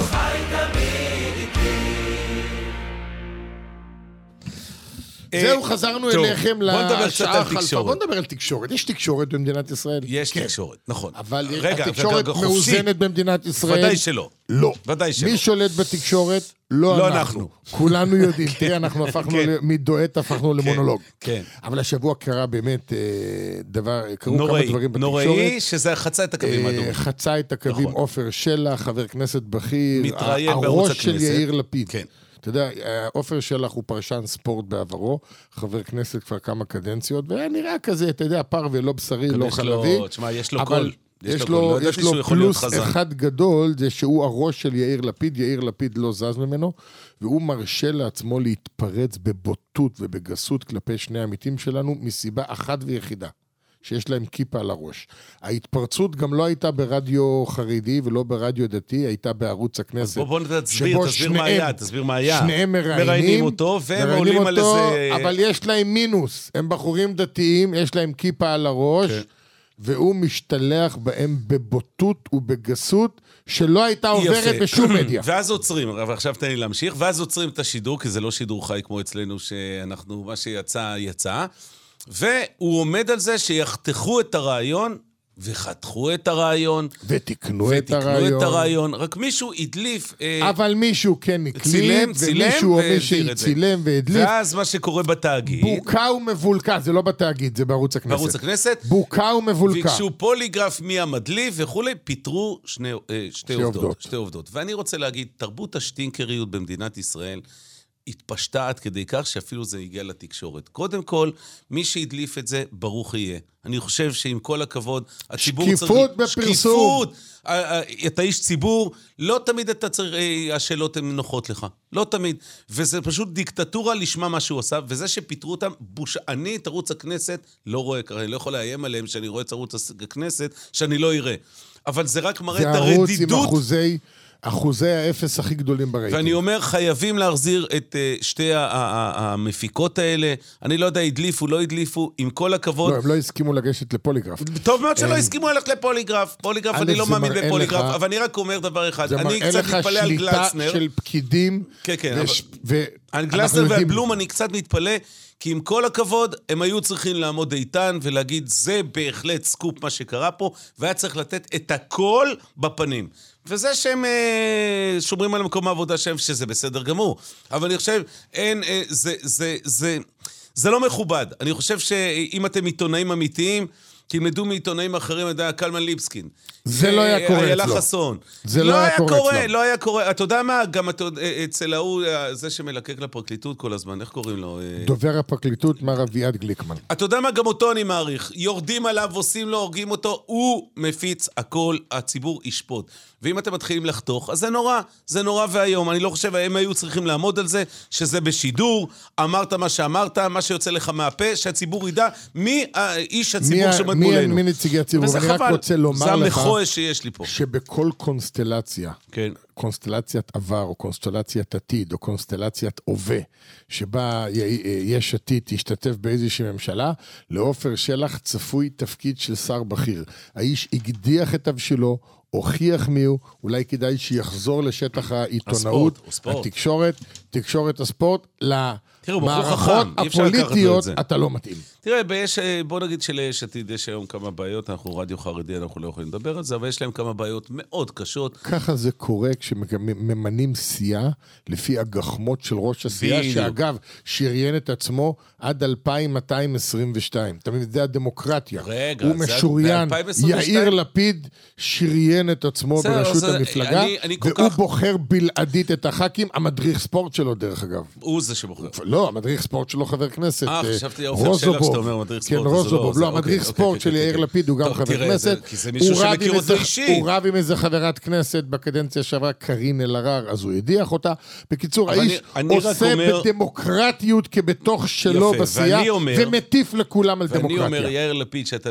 זהו, חזרנו אליכם לשעה החלפה. בוא נדבר על תקשורת. יש תקשורת במדינת ישראל? יש תקשורת, נכון. אבל התקשורת מאוזנת במדינת ישראל? ודאי שלא. לא. ודאי שלא. מי שולט בתקשורת? לא אנחנו. כולנו יודעים. תראה, אנחנו הפכנו מדואט, הפכנו למונולוג. כן. אבל השבוע קרה באמת דבר, קרו כמה דברים בתקשורת. נוראי, שזה חצה את הקווים האדומים. חצה את הקווים, עופר שלח, חבר כנסת בכיר, מתראיין בערוץ הראש של הכנסת. יאיר לפיד. כן. אתה יודע, עופר שלח הוא פרשן ספורט בעברו, חבר כנסת כבר כמה קדנציות, והיה נראה כזה, אתה יודע, פר ולא בשרי, לא חלבי. יש לו קול. יש לו פלוס אחד גדול, זה שהוא הראש של יאיר לפיד, יאיר לפיד לא זז ממנו, והוא מרשה לעצמו להתפרץ בבוטות ובגסות כלפי שני עמיתים שלנו, מסיבה אחת ויחידה. שיש להם כיפה על הראש. ההתפרצות גם לא הייתה ברדיו חרדי ולא ברדיו דתי, הייתה בערוץ הכנסת. בוא תסביר מה היה. שניהם מראיינים אותו, והם עולים על איזה... אבל יש להם מינוס. הם בחורים דתיים, יש להם כיפה על הראש, והוא משתלח בהם בבוטות ובגסות, שלא הייתה עוברת בשום מדיה. ואז עוצרים, ועכשיו תן לי להמשיך, ואז עוצרים את השידור, כי זה לא שידור חי כמו אצלנו, שאנחנו, מה שיצא, יצא, והוא עומד על זה שיחתכו את הרעיון, וחתכו את הרעיון. ותקנו את הרעיון. רק מישהו הדליף. אבל מישהו כן הקליט, ומישהו או מישהו צילם והדליף. ואז מה שקורה בתאגיד. בוקה ומבולקה, זה לא בתאגיד, זה בערוץ הכנסת. בערוץ הכנסת. בוקה ומבולקה. ביקשו פוליגרף מי המדליף וכולי, פיתרו שתי עובדות. ואני רוצה להגיד, תרבות השטינקריות במדינת ישראל, התפשטה עד כדי כך שאפילו זה הגיע לתקשורת. קודם כל, מי שהדליף את זה, ברוך יהיה. אני חושב שעם כל הכבוד, הציבור צריך... שקיפות בפרסום. אתה איש ציבור, לא תמיד אתה צריך, השאלות הן נוחות לך. לא תמיד. וזה פשוט דיקטטורה לשמה מה שהוא עשה, וזה שפיתרו אותם, אני את ערוץ הכנסת לא רואה, אני לא יכול לאיים עליהם שאני רואה את ערוץ הכנסת, שאני לא אראה. אבל זה רק מראה את הרדידות... זה ערוץ עם אחוזי האפס הכי גדולים ברייטינג. ואני אומר, חייבים להחזיר את שתי המפיקות האלה. אני לא יודע, הדליפו, לא הדליפו, עם כל הכבוד. לא, הם לא הסכימו לגשת לפוליגרף. טוב מאוד שלא הסכימו ללכת לפוליגרף. פוליגרף, אני לא מאמין בפוליגרף, אבל אני רק אומר דבר אחד. אני קצת מתפלא על גלצנר. זה מראה לך שליטה של פקידים. כן. על גלצנר והבלום אני קצת מתפלא, כי עם כל הכבוד, הם היו צריכים לעמוד איתן ולהגיד, זה בהחלט סקופ מה שקרה פה, והיה צריך לתת את הכל בפנים. וזה שהם שומרים על מקום העבודה שהם, שזה בסדר גמור. אבל אני חושב, זה לא מכובד. אני חושב שאם אתם עיתונאים אמיתיים, תלמדו מעיתונאים אחרים, יודע, קלמן ליבסקין. זה לא היה קורה איילה אצלו. חסון. זה לא היה קורה אצלו. לא היה קורה. אתה יודע מה? גם אצל ההוא, זה שמלקק לפרקליטות כל הזמן, איך קוראים לו? דובר הפרקליטות, מר אביעד גליקמן. אתה יודע מה? גם אותו אני מעריך. יורדים עליו, עושים לו, הורגים אותו, הוא מפיץ הכל, הציבור ישפוט. ואם אתם מתחילים לחתוך, אז זה נורא והיום. אני לא חושב, הם היו צריכים לעמוד על זה, שזה בשידור, אמרת מה שאמרת, מה שיוצא לך מהפה, שהציבור ידע מי האיש הציבור שעומד מולנו. מי נציגי הציבור? אני רק רוצה לומר לך, זה המחוי שיש לי פה. שבכל קונסטלציה, כן. קונסטלציית עבר, או קונסטלציית עתיד, או קונסטלציית הווה, שבה יש עתיד תשתתף באיזושהי ממשלה, לעופר שלח צפוי תפקיד של שר בכיר. האיש הגדיח את הבשלו, הוכיח מיהו, אולי כדאי שיחזור לשטח העיתונאות, תקשורת הספורט, למערכות הפוליטיות, אתה לא מתאים. תראה, בוא נגיד שליש עתיד יש היום כמה בעיות, אנחנו רדיו חרדי, אנחנו לא יכולים לדבר על זה, אבל יש להם כמה בעיות מאוד קשות. ככה זה קורה כשממנים סיעה, לפי הגחמות של ראש הסיעה, שאגב, שריין את עצמו עד 2222. אתה מבין, זה הדמוקרטיה. הוא משוריין, יאיר לפיד שריין את עצמו בראשות המפלגה, והוא בוחר בלעדית את הח"כים, המדריך ספורט שלו דרך אגב. הוא זה שבוחר. לא, המדריך ספורט שלו חבר כנסת, חשבתי עופר שלח שאתה אומר מדריך ספורט. כן, רוזובוב, לא, המדריך ספורט של יאיר לפיד הוא גם חבר כנסת. כי זה מישהו שמכיר אותו אישי. הוא רב עם איזה חברת כנסת בקדנציה שעברה, קרין אלהרר, אז הוא הדיח אותה. בקיצור, האיש עושה בדמוקרטיות כבתוך שלו בסיעה, ומטיף לכולם על דמוקרטיה. ואני אומר, יאיר לפיד, שאתה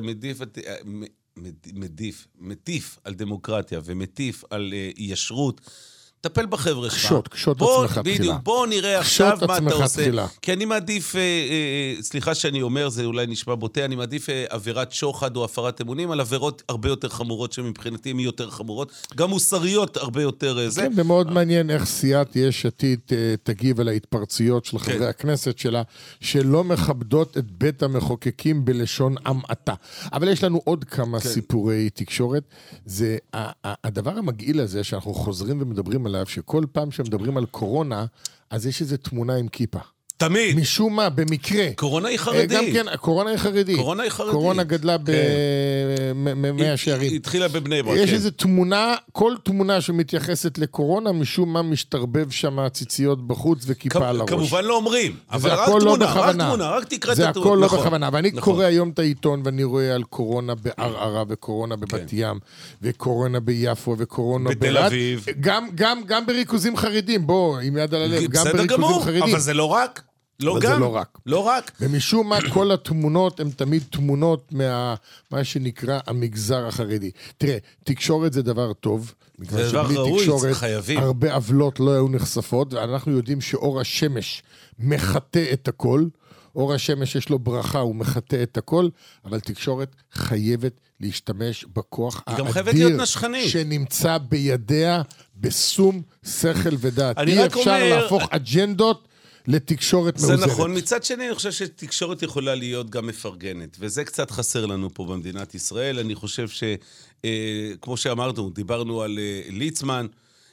מטיף על דמוקרטיה, ומטיף על ישרות, טפל בחבר'ה שלך. קשות עצמך תחילה. בוא נראה עכשיו מה אתה עושה. כי אני מעדיף, סליחה שאני אומר, זה אולי נשמע בוטה, אני מעדיף עבירת שוחד או הפרת אמונים, על עבירות הרבה יותר חמורות שמבחינתי הן יותר חמורות, גם מוסריות הרבה יותר זה. כן, ומאוד מעניין איך סיעת יש עתיד תגיב על ההתפרצויות של חברי הכנסת שלה, שלא מכבדות את בית המחוקקים בלשון המעטה. אבל יש לנו עוד כמה סיפורי תקשורת. זה הדבר המגעיל הזה שאנחנו חוזרים ומדברים עליו, שכל פעם שמדברים על קורונה, אז יש איזו תמונה עם כיפה. תמיד. משום מה, במקרה. קורונה היא חרדי. גם כן, קורונה היא חרדי. קורונה גדלה במאה שערים. התחילה בבני ברק. יש איזו תמונה, כל תמונה שמתייחסת לקורונה, משום מה משתרבב שם ציציות בחוץ וכיפה על הראש. כמובן לא אומרים, אבל רק תמונה, רק תקרא את התמונה. זה הכל לא בכוונה, ואני קורא היום את העיתון, ואני רואה על קורונה בערערה, וקורונה בבת ים, וקורונה ביפו, וקורונה בתל אביב. גם בריכוזים חרידים, בוא, עם יד על הלב, גם בריכוזים חרידים. אבל זה לא רק. לא גם, לא רק. ומשום מה כל התמונות הן תמיד תמונות מה שנקרא המגזר החרדי. תראה, תקשורת זה דבר טוב, זה דבר ראוי, חייבים. הרבה עוולות לא היו נחשפות, ואנחנו יודעים שאור השמש מחטא את הכל, אור השמש יש לו ברכה, הוא מחטא את הכל, אבל תקשורת חייבת להשתמש בכוח האדיר שנמצא בידיה בסום שכל ודעת. אי אפשר להפוך אג'נדות לתקשורת מאוזנת. זה נכון, מצד שני אני חושב שתקשורת יכולה להיות גם מפרגנת, וזה קצת חסר לנו פה במדינת ישראל. אני חושב כמו שאמרנו, דיברנו על ליצמן,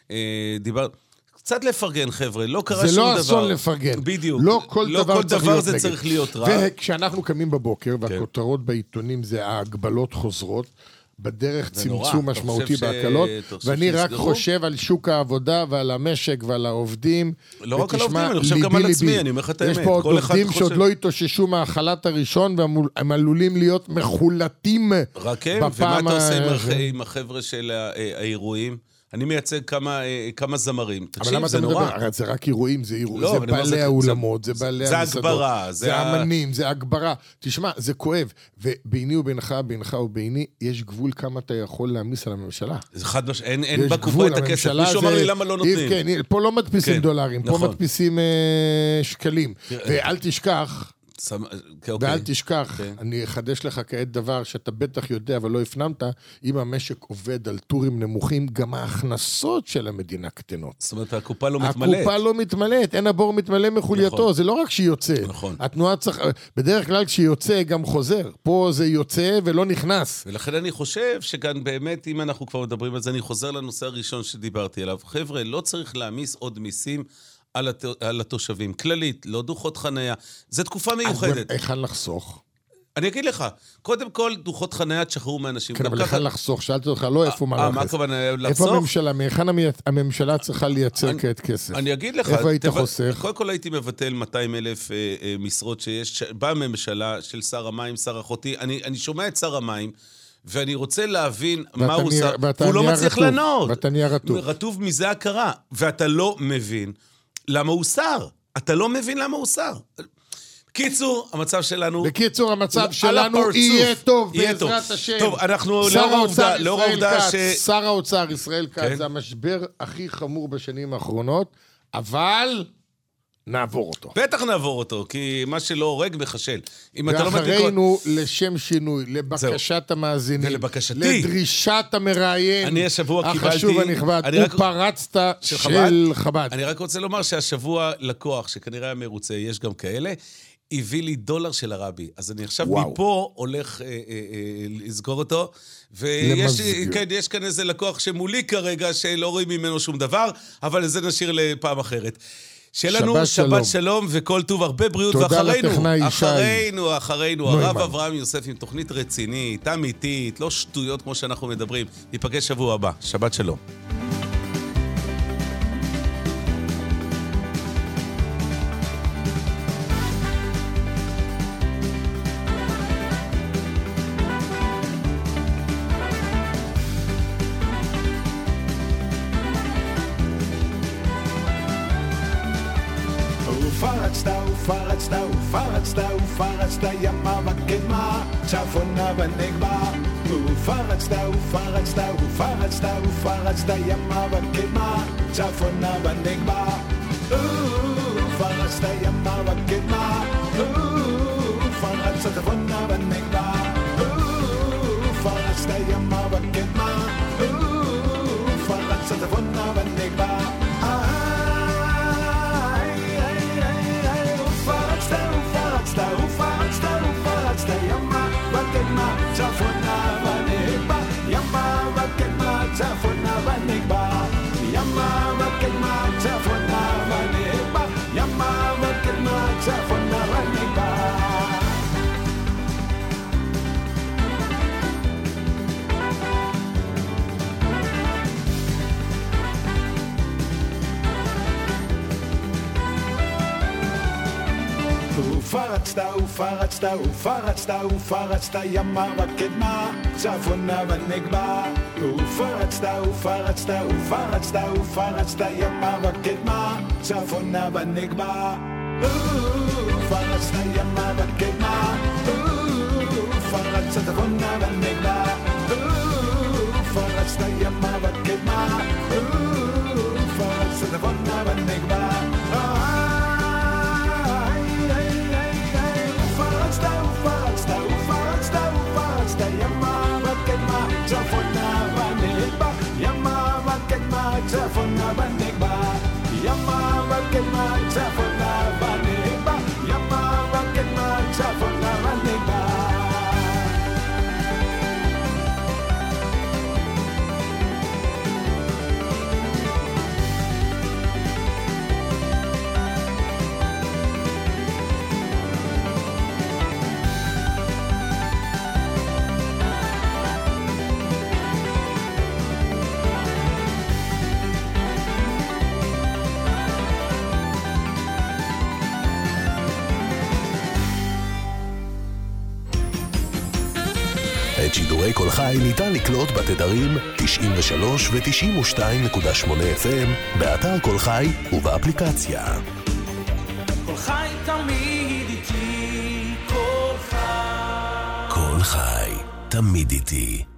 קצת לפרגן, חבר'ה, לא קרה שום דבר. זה לא אסון לפרגן. בדיוק. לא כל דבר זה צריך להיות רע. וכשאנחנו קמים בבוקר, והכותרות בעיתונים זה ההגבלות חוזרות, בדרך צמצום משמעותי בהקלות, ואני רק חושב על שוק העבודה ועל המשק ועל העובדים. לא רק על העובדים, אני חושב גם על עצמי, אני אומר לך את האמת. יש פה עוד עובדים שעוד לא התאוששו מהחל"ת הראשון, והם עלולים להיות מחולטים בפעם. ומה אתה עושה עם החבר'ה של האירועים? אני מייצג כמה זמרים. תקשיב, זה נורא. זה רק אירועים, זה בעלי האולמות, זה בעלי המסעדות. זה הגברה. זה אמנים, זה הגברה. תשמע, זה כואב. וביני ובינך, בינך וביני, יש גבול כמה אתה יכול להמיס על הממשלה. זה חד משמעית, אין בקופה את הכסף. מישהו אמר לי למה לא נותנים. כן, פה לא מדפיסים דולרים, פה מדפיסים שקלים. ואל תשכח, ואל תשכח, אני אחדש לך כעת דבר שאתה בטח יודע אבל לא הפנמת, אם המשק עובד על טורים נמוכים, גם ההכנסות של המדינה קטנות. זאת אומרת, הקופה לא מתמלאת. הקופה לא מתמלאת, אין הבור מתמלא מחולייתו, זה לא רק שיוצא. התנועה צריך, בדרך כלל כשיוצא גם חוזר, פה זה יוצא ולא נכנס. ולכן אני חושב שכאן באמת, אם אנחנו כבר מדברים על זה, אני חוזר לנושא הראשון שדיברתי עליו. חבר'ה, לא צריך להמיס עוד מיסים על התושבים. כללית, לא דוחות חניה. זו תקופה מיוחדת. היכן לחסוך? אני אגיד לך, קודם כל, דוחות חניה תשחררו מאנשים. כן, אבל היכן לחסוך? שאלתי אותך, לא איפה מה לחסוך. מה הכוונה לחסוך? איפה הממשלה? מהיכן הממשלה צריכה לייצר כעת כסף? אני אגיד לך. איפה היית חוסך? קודם כל הייתי מבטל 200,000 משרות שיש בממשלה של שר המים, שר החותי. אני שומע את שר המים, ואני רוצה להבין מה הוא עושה. והוא לא מצליח לענות. ואתה נהיה רטוב. רטוב מזה הכרה. ואתה לא מבין למה הוא שר. אתה לא מבין למה הוא שר. בקיצור, המצב שלנו... בקיצור, המצב שלנו יהיה טוב, בעזרת השם. טוב, אנחנו לאור העובדה ש... שר האוצר ישראל כץ, זה המשבר הכי חמור בשנים האחרונות, אבל נעבור אותו. בטח נעבור אותו, כי מה שלא הורג מחשל. ואחרינו לשם שינוי, לבקשת המאזינים, לדרישת המראיין, אני השבוע החשוב הנכבד, ופרצת של חב"ד. אני רק רוצה לומר שהשבוע לקוח, שכנראה היה מרוצה, יש גם כאלה, הביא לי $1 של הרבי. אז אני עכשיו מפה הולך לסגור אותו, ויש כאן איזה לקוח שמולי כרגע, שלא רואים ממנו שום דבר, אבל זה נשאיר לפעם אחרת. שיהיה לנו שבת שלום וכל טוב, הרבה בריאות, ואחרינו, הרב אברהם יוסף עם תוכנית רצינית, אמיתית, לא שטויות כמו שאנחנו מדברים. ניפגש שבוע הבא, שבת שלום. ופרצת ימה וקדמה, צפונה ונגבה. ופרצת ימה וקדמה, צפונה ונגבה. ופרצת ימה וקדמה, ופרצת צפונה ונגבה. ופרצת ימה וקדמה, ופרצת צפונה ונגבה. ופרצת ימה וקדמה, צפונה ונגבה. ימה וקדמה, צפונה ונגבה. ימה וקדמה, צפונה ונגבה. ימה וקדמה, צפונה ונגבה. ופרצת ימה וקדמה, צפונה ונגבה. ופרצת ימה וקדמה, צפונה ונגבה. ופרצת ימה וקדמה, ופרצת צפונה ונגבה. ופרצת ימה וקדמה, בנגבה, ימה וקדמה צפונה בנגבה, ימה וקדמה צפונה בנגבה. את שידורי כל חי ניתן לקלוט בתדרים 93 ו-92.8 FM, באתר כל חי ובאפליקציה. כל חי תמיד איתי, כל חי. כל חי תמיד איתי.